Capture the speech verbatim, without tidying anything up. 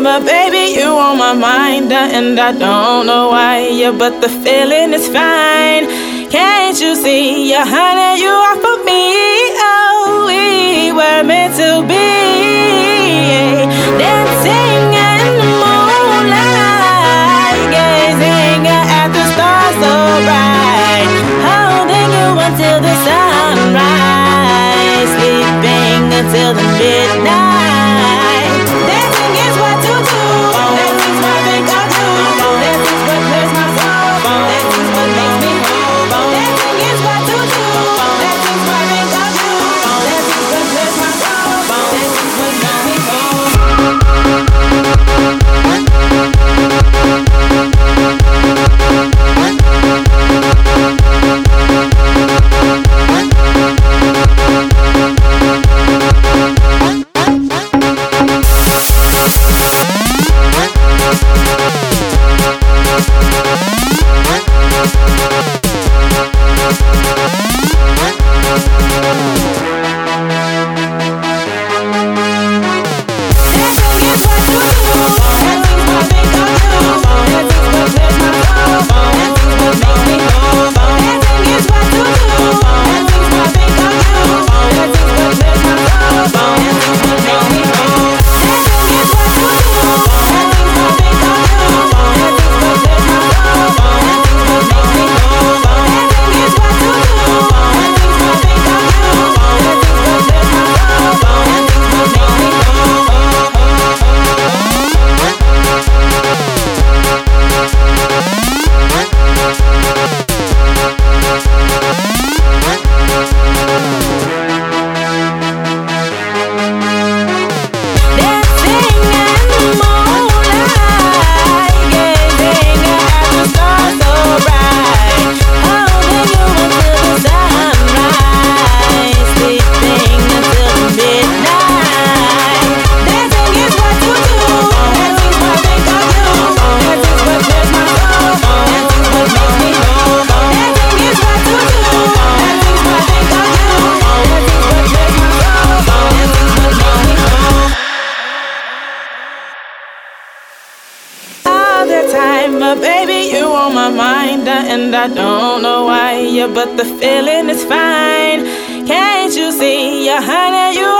time, but baby, you on my mind, uh, and I don't know why, yeah, but the feeling is fine. Can't you see, yeah, honey, you are for me. Oh, we were meant to be dancing in the moonlight, gazing at the stars so bright, holding you until the sunrise, sleeping until the midnight. Dancing is what to do. Dancing's what I think I'll do. Dancing's what clears my soul. Dancing's what makes me whole. Dancing is what to do. Dancing's what I think I'll do. Dancing's what clears my soul. Dancing's what makes me whole. But baby, you on my mind, uh, and I don't know why, yeah, but the feeling is fine. Can't you see, yeah, honey, you